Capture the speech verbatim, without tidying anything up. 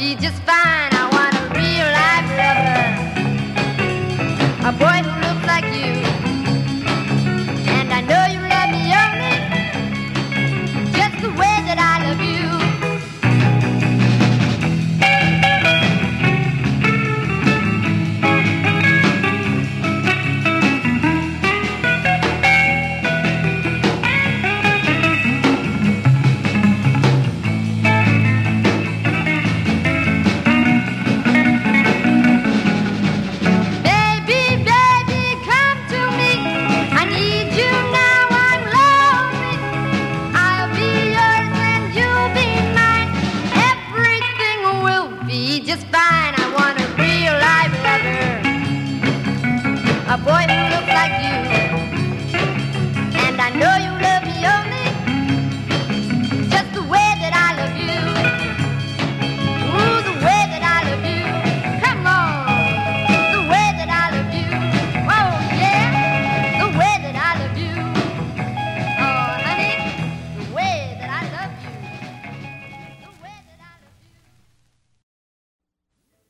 be just fine. I want a real life lover, a boy who looks like you. And I know you love me only just the way that I love you. Just fine.